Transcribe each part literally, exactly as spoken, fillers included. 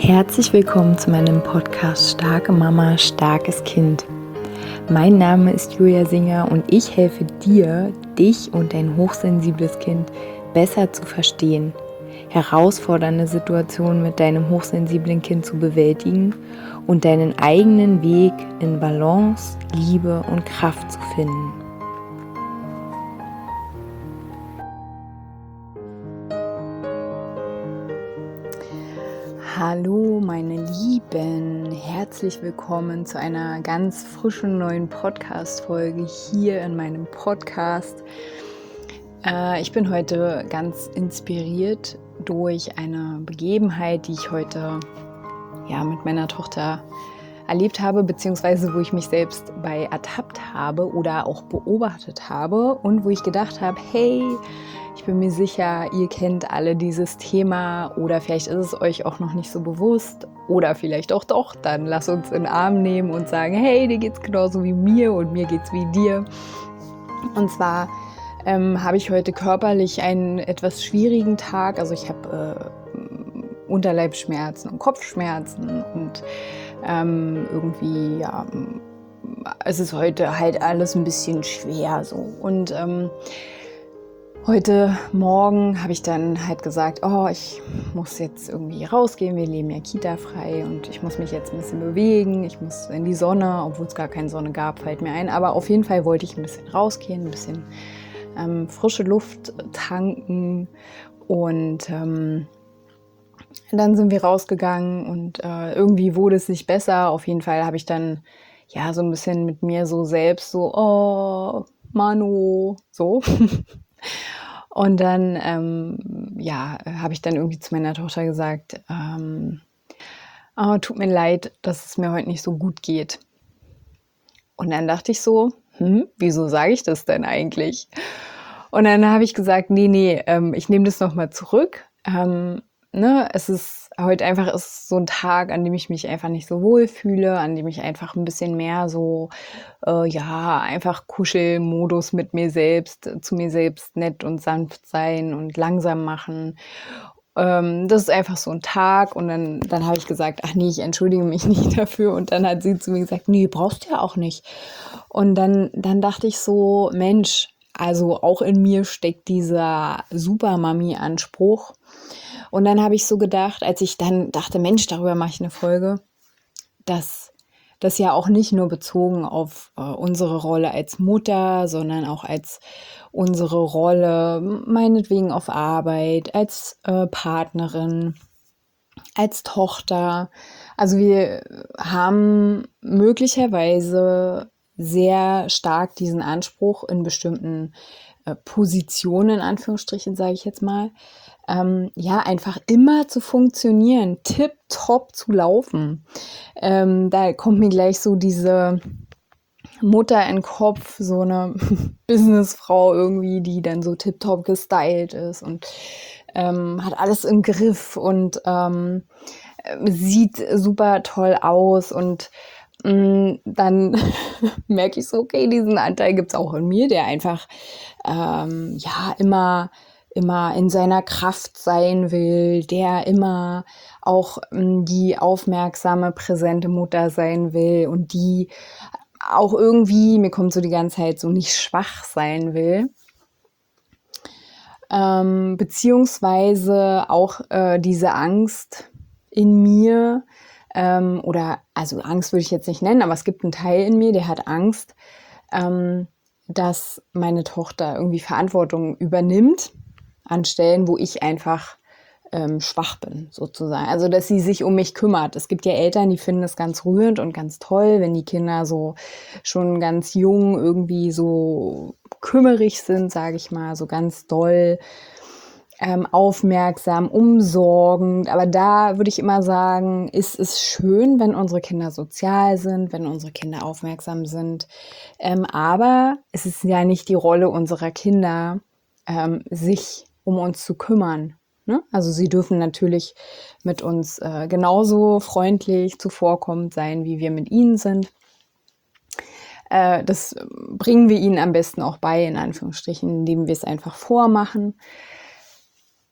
Herzlich willkommen zu meinem Podcast Starke Mama, starkes Kind. Mein Name ist Julia Singer und ich helfe dir, dich und dein hochsensibles Kind besser zu verstehen, herausfordernde Situationen mit deinem hochsensiblen Kind zu bewältigen und deinen eigenen Weg in Balance, Liebe und Kraft zu finden. Hallo meine Lieben, herzlich willkommen zu einer ganz frischen neuen Podcast-Folge hier in meinem Podcast. Äh, ich bin heute ganz inspiriert durch eine Begebenheit, die ich heute ja, mit meiner Tochter erlebt habe, beziehungsweise wo ich mich selbst bei ertappt habe oder auch beobachtet habe und wo ich gedacht habe, hey, ich bin mir sicher, ihr kennt alle dieses Thema oder vielleicht ist es euch auch noch nicht so bewusst oder vielleicht auch doch, dann lasst uns in den Arm nehmen und sagen, hey, dir geht's genauso wie mir und mir geht's wie dir. Und zwar ähm, habe ich heute körperlich einen etwas schwierigen Tag, also ich habe äh, Unterleibsschmerzen und Kopfschmerzen und ähm, irgendwie, ja, es ist heute halt alles ein bisschen schwer so und ähm, Heute Morgen habe ich dann halt gesagt, oh, ich muss jetzt irgendwie rausgehen, wir leben ja Kita-frei und ich muss mich jetzt ein bisschen bewegen, ich muss in die Sonne, obwohl es gar keine Sonne gab, fällt mir ein. Aber auf jeden Fall wollte ich ein bisschen rausgehen, ein bisschen ähm, frische Luft tanken und ähm, dann sind wir rausgegangen und äh, irgendwie wurde es nicht besser. Auf jeden Fall habe ich dann ja so ein bisschen mit mir so selbst so, oh, Manu, so. Und dann, ähm, ja, habe ich dann irgendwie zu meiner Tochter gesagt, ähm, oh, tut mir leid, dass es mir heute nicht so gut geht. Und dann dachte ich so, hm, wieso sage ich das denn eigentlich? Und dann habe ich gesagt, nee, nee, ähm, ich nehme das nochmal zurück. Ähm, ne, es ist heute einfach ist so ein Tag, an dem ich mich einfach nicht so wohl fühle, an dem ich einfach ein bisschen mehr so, äh, ja, einfach Kuschelmodus mit mir selbst, zu mir selbst nett und sanft sein und langsam machen. Ähm, das ist einfach so ein Tag und dann, dann habe ich gesagt, ach nee, ich entschuldige mich nicht dafür und dann hat sie zu mir gesagt, nee, brauchst du ja auch nicht. Und dann, dann dachte ich so, Mensch, also auch in mir steckt dieser Super-Mami-Anspruch. Und dann habe ich so gedacht, als ich dann dachte, Mensch, darüber mache ich eine Folge, dass das ja auch nicht nur bezogen auf äh, unsere Rolle als Mutter, sondern auch als unsere Rolle, meinetwegen auf Arbeit, als äh, Partnerin, als Tochter. Also wir haben möglicherweise sehr stark diesen Anspruch in bestimmten äh, Positionen, in Anführungsstrichen, sage ich jetzt mal, ähm, ja, einfach immer zu funktionieren, tipptopp zu laufen. Ähm, da kommt mir gleich so diese Mutter in den Kopf, so eine Businessfrau irgendwie, die dann so tipptopp gestylt ist und ähm, hat alles im Griff und ähm, sieht super toll aus und mh, dann merke ich so, okay, diesen Anteil gibt es auch in mir, der einfach ähm, ja immer immer in seiner Kraft sein will, der immer auch mh, die aufmerksame, präsente Mutter sein will und die auch irgendwie, mir kommt so die ganze Zeit so, nicht schwach sein will. Ähm, beziehungsweise auch äh, diese Angst in mir, ähm, oder, also Angst würde ich jetzt nicht nennen, aber es gibt einen Teil in mir, der hat Angst, ähm, dass meine Tochter irgendwie Verantwortung übernimmt an Stellen, wo ich einfach ähm, schwach bin, sozusagen. Also, dass sie sich um mich kümmert. Es gibt ja Eltern, die finden es ganz rührend und ganz toll, wenn die Kinder so schon ganz jung irgendwie so kümmerig sind, sage ich mal, so ganz doll ähm, aufmerksam, umsorgend. Aber da würde ich immer sagen, ist es schön, wenn unsere Kinder sozial sind, wenn unsere Kinder aufmerksam sind. Ähm, aber es ist ja nicht die Rolle unserer Kinder, ähm, sich um uns zu kümmern. Ne? Also sie dürfen natürlich mit uns äh, genauso freundlich zuvorkommend sein, wie wir mit ihnen sind. Äh, das bringen wir ihnen am besten auch bei, in Anführungsstrichen, indem wir es einfach vormachen.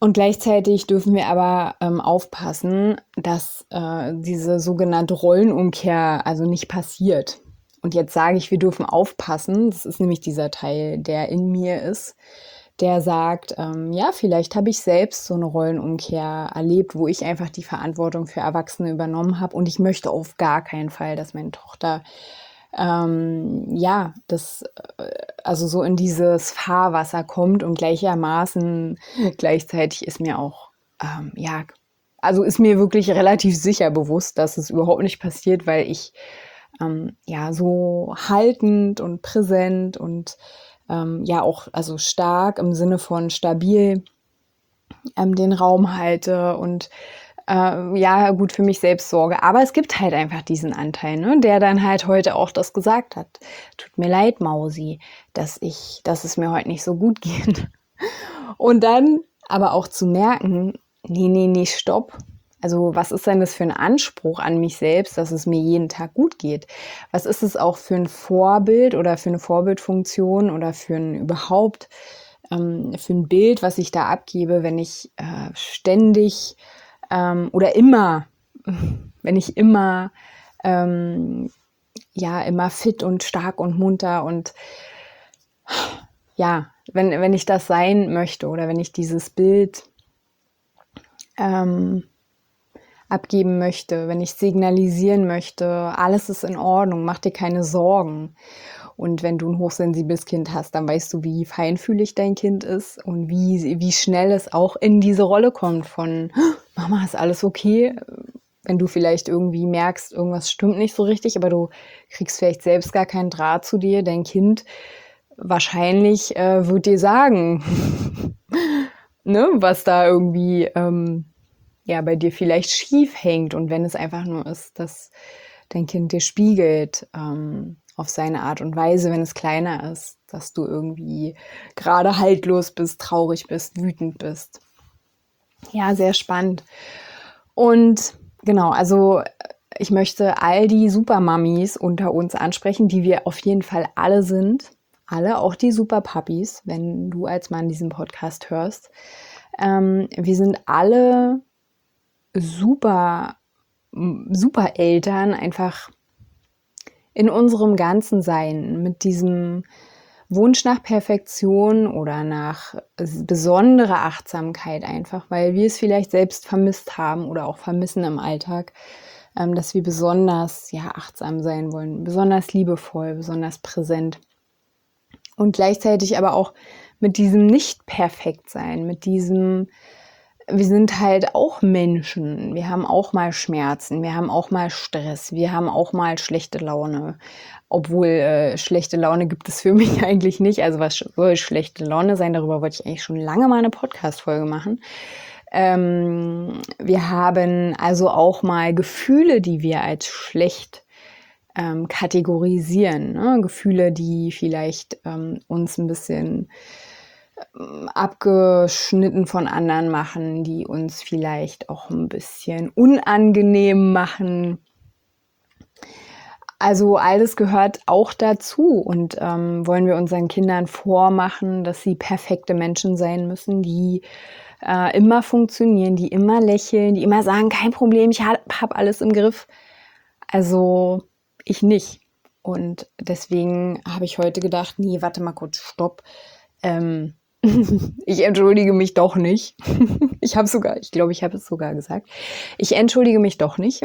Und gleichzeitig dürfen wir aber ähm, aufpassen, dass äh, diese sogenannte Rollenumkehr also nicht passiert. Und jetzt sage ich, wir dürfen aufpassen. Das ist nämlich dieser Teil, der in mir ist, der sagt, ähm, ja, vielleicht habe ich selbst so eine Rollenumkehr erlebt, wo ich einfach die Verantwortung für Erwachsene übernommen habe. Und ich möchte auf gar keinen Fall, dass meine Tochter ähm, ja, das äh, also so in dieses Fahrwasser kommt, und gleichermaßen gleichzeitig ist mir auch, ähm, ja, also ist mir wirklich relativ sicher bewusst, dass es überhaupt nicht passiert, weil ich ähm, ja so haltend und präsent und ähm, ja auch also stark im Sinne von stabil ähm, den Raum halte und äh, ja, gut für mich selbst sorge. Aber es gibt halt einfach diesen Anteil, ne, der dann halt heute auch das gesagt hat. Tut mir leid, Mausi, dass ich, dass es mir heute nicht so gut geht. Und dann aber auch zu merken, nee, nee, nee, stopp. Also was ist denn das für ein Anspruch an mich selbst, dass es mir jeden Tag gut geht? Was ist es auch für ein Vorbild oder für eine Vorbildfunktion oder für ein überhaupt ähm, für ein Bild, was ich da abgebe, wenn ich äh, ständig ähm, oder immer, wenn ich immer ähm, ja immer fit und stark und munter und ja, wenn, wenn ich das sein möchte oder wenn ich dieses Bild ähm, abgeben möchte, wenn ich signalisieren möchte, alles ist in Ordnung, mach dir keine Sorgen. Und wenn du ein hochsensibles Kind hast, dann weißt du, wie feinfühlig dein Kind ist und wie, wie schnell es auch in diese Rolle kommt von Mama, ist alles okay? Wenn du vielleicht irgendwie merkst, irgendwas stimmt nicht so richtig, aber du kriegst vielleicht selbst gar keinen Draht zu dir, dein Kind wahrscheinlich äh, wird dir sagen, ne, was da irgendwie ähm, ja bei dir vielleicht schief hängt. Und wenn es einfach nur ist, dass dein Kind dir spiegelt ähm, auf seine Art und Weise, wenn es kleiner ist, dass du irgendwie gerade haltlos bist, traurig bist, wütend bist. Ja, sehr spannend. Und genau, also ich möchte all die Supermamis unter uns ansprechen, die wir auf jeden Fall alle sind. Alle, auch die Superpuppies, wenn du als Mann diesen Podcast hörst. Ähm, wir sind alle super, super Eltern, einfach in unserem ganzen Sein, mit diesem Wunsch nach Perfektion oder nach besonderer Achtsamkeit einfach, weil wir es vielleicht selbst vermisst haben oder auch vermissen im Alltag, ähm, dass wir besonders ja, achtsam sein wollen, besonders liebevoll, besonders präsent. Und gleichzeitig aber auch mit diesem Nicht-Perfekt-Sein, mit diesem, wir sind halt auch Menschen, wir haben auch mal Schmerzen, wir haben auch mal Stress, wir haben auch mal schlechte Laune. Obwohl äh, schlechte Laune gibt es für mich eigentlich nicht. Also was soll schlechte Laune sein? Darüber wollte ich eigentlich schon lange mal eine Podcast-Folge machen. Ähm, wir haben also auch mal Gefühle, die wir als schlecht ähm, kategorisieren. Ne? Gefühle, die vielleicht ähm, uns ein bisschen ähm, abgeschnitten von anderen machen, die uns vielleicht auch ein bisschen unangenehm machen. Also alles gehört auch dazu, und ähm, wollen wir unseren Kindern vormachen, dass sie perfekte Menschen sein müssen, die äh, immer funktionieren, die immer lächeln, die immer sagen, kein Problem, ich habe hab alles im Griff. Also ich nicht. Und deswegen habe ich heute gedacht, nee, warte mal kurz, stopp. Ähm, ich entschuldige mich doch nicht. Ich habe sogar, ich glaube, ich habe es sogar gesagt. Ich entschuldige mich doch nicht.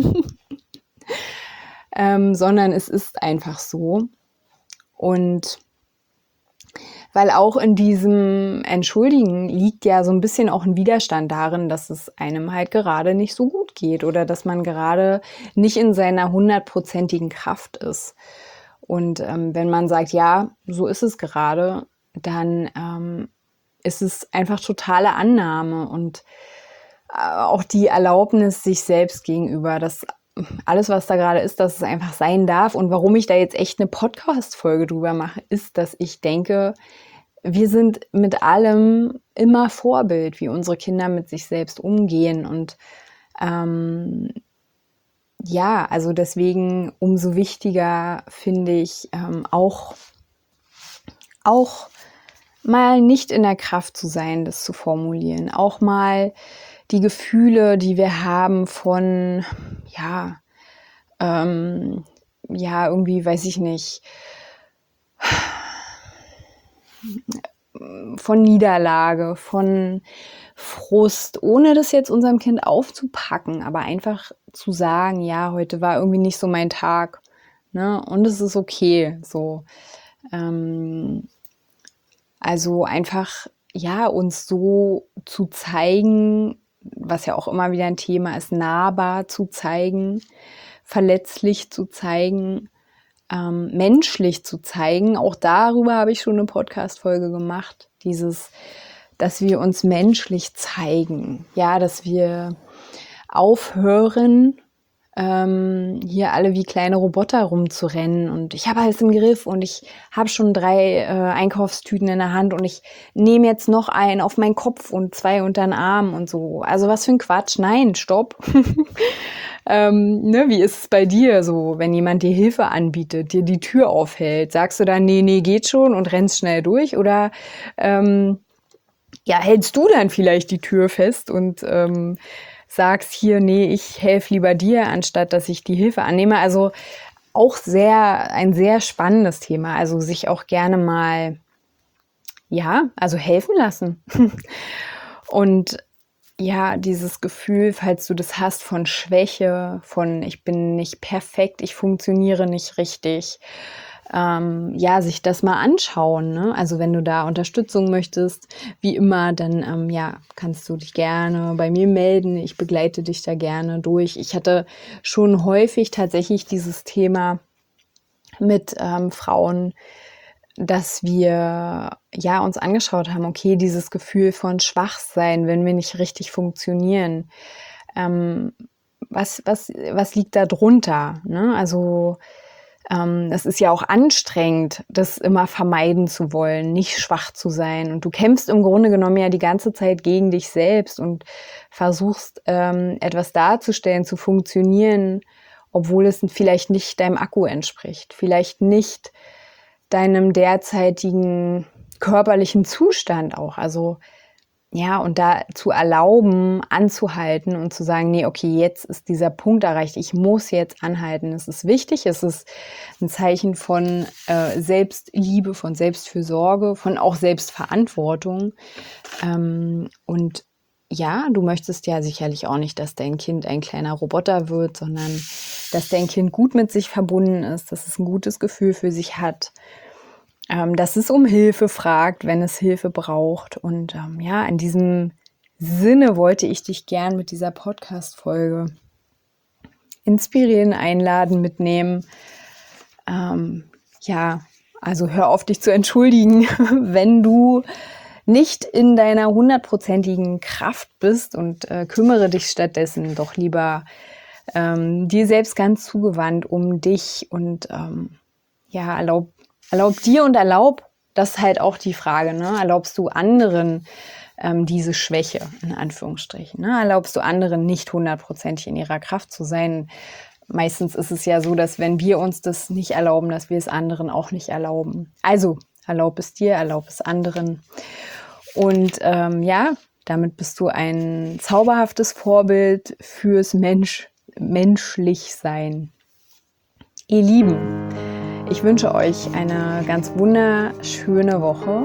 ähm, sondern es ist einfach so. Und weil auch in diesem Entschuldigen liegt ja so ein bisschen auch ein Widerstand darin, dass es einem halt gerade nicht so gut geht oder dass man gerade nicht in seiner hundertprozentigen Kraft ist. Und ähm, wenn man sagt, ja, so ist es gerade, dann ähm, ist es einfach totale Annahme und äh, auch die Erlaubnis sich selbst gegenüber, dass alles, was da gerade ist, dass es einfach sein darf. Und warum ich da jetzt echt eine Podcast-Folge drüber mache, ist, dass ich denke, wir sind mit allem immer Vorbild, wie unsere Kinder mit sich selbst umgehen. Und ähm, ja, also deswegen umso wichtiger finde ich ähm, auch, auch mal nicht in der Kraft zu sein, das zu formulieren. Auch mal die Gefühle, die wir haben von, ja, ähm, ja, irgendwie, weiß ich nicht, von Niederlage, von Frust, ohne das jetzt unserem Kind aufzupacken, aber einfach zu sagen, ja, heute war irgendwie nicht so mein Tag, ne? Und es ist okay, so. Ähm, also einfach, ja, uns so zu zeigen, was ja auch immer wieder ein Thema ist, nahbar zu zeigen, verletzlich zu zeigen, ähm, menschlich zu zeigen. Auch darüber habe ich schon eine Podcast-Folge gemacht. Dieses, dass wir uns menschlich zeigen. Ja, dass wir aufhören, ähm, hier alle wie kleine Roboter rumzurennen und ich habe alles im Griff und ich habe schon drei äh, Einkaufstüten in der Hand und ich nehme jetzt noch einen auf meinen Kopf und zwei unter den Arm und so. Also was für ein Quatsch. Nein, stopp. ähm, ne, wie ist es bei dir so, wenn jemand dir Hilfe anbietet, dir die Tür aufhält? Sagst du dann, nee, nee, geht schon und rennst schnell durch? Oder ähm, ja, hältst du dann vielleicht die Tür fest und ähm, sagst hier, nee, ich helfe lieber dir, anstatt dass ich die Hilfe annehme. Also auch sehr, ein sehr spannendes Thema. Also sich auch gerne mal, ja, also helfen lassen. Und ja, dieses Gefühl, falls du das hast von Schwäche, von ich bin nicht perfekt, ich funktioniere nicht richtig, ähm, ja, sich das mal anschauen, ne? Also wenn du da Unterstützung möchtest, wie immer, dann ähm, ja, kannst du dich gerne bei mir melden. Ich begleite dich da gerne durch. Ich hatte schon häufig tatsächlich dieses Thema mit ähm, Frauen, dass wir ja uns angeschaut haben, okay, dieses Gefühl von Schwachsein, wenn wir nicht richtig funktionieren, ähm, was, was, was liegt da drunter? Ne? Also ähm, es ist ja auch anstrengend, das immer vermeiden zu wollen, nicht schwach zu sein. Und du kämpfst im Grunde genommen ja die ganze Zeit gegen dich selbst und versuchst ähm, etwas darzustellen, zu funktionieren, obwohl es vielleicht nicht deinem Akku entspricht, vielleicht nicht deinem derzeitigen körperlichen Zustand auch. Also ja, und da zu erlauben, anzuhalten und zu sagen, nee, okay, jetzt ist dieser Punkt erreicht, ich muss jetzt anhalten. Es ist wichtig, es ist ein Zeichen von äh, Selbstliebe, von Selbstfürsorge, von auch Selbstverantwortung. Ähm, und ja, du möchtest ja sicherlich auch nicht, dass dein Kind ein kleiner Roboter wird, sondern dass dein Kind gut mit sich verbunden ist, dass es ein gutes Gefühl für sich hat, ähm, dass es um Hilfe fragt, wenn es Hilfe braucht. Und ähm, ja, in diesem Sinne wollte ich dich gern mit dieser Podcast-Folge inspirieren, einladen, mitnehmen. Ähm, ja, also hör auf, dich zu entschuldigen, wenn du nicht in deiner hundertprozentigen Kraft bist und äh, kümmere dich stattdessen doch lieber ähm, dir selbst ganz zugewandt um dich und ähm, ja, erlaub, erlaub dir und erlaub, das ist halt auch die Frage, ne? Erlaubst du anderen ähm, diese Schwäche, in Anführungsstrichen, ne? Erlaubst du anderen nicht hundertprozentig in ihrer Kraft zu sein? Meistens ist es ja so, dass wenn wir uns das nicht erlauben, dass wir es anderen auch nicht erlauben. Also erlaub es dir, erlaub es anderen. Und ähm, ja, damit bist du ein zauberhaftes Vorbild fürs Mensch, Menschlichsein. Ihr Lieben, ich wünsche euch eine ganz wunderschöne Woche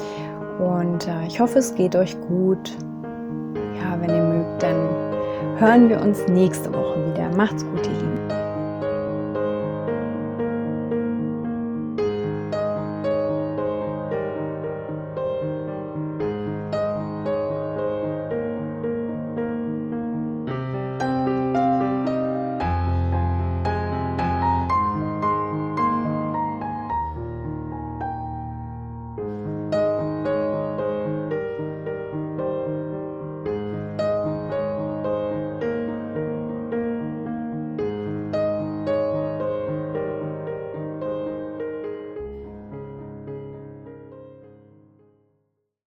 und äh, ich hoffe, es geht euch gut. Ja, wenn ihr mögt, dann hören wir uns nächste Woche wieder. Macht's gut, ihr Lieben.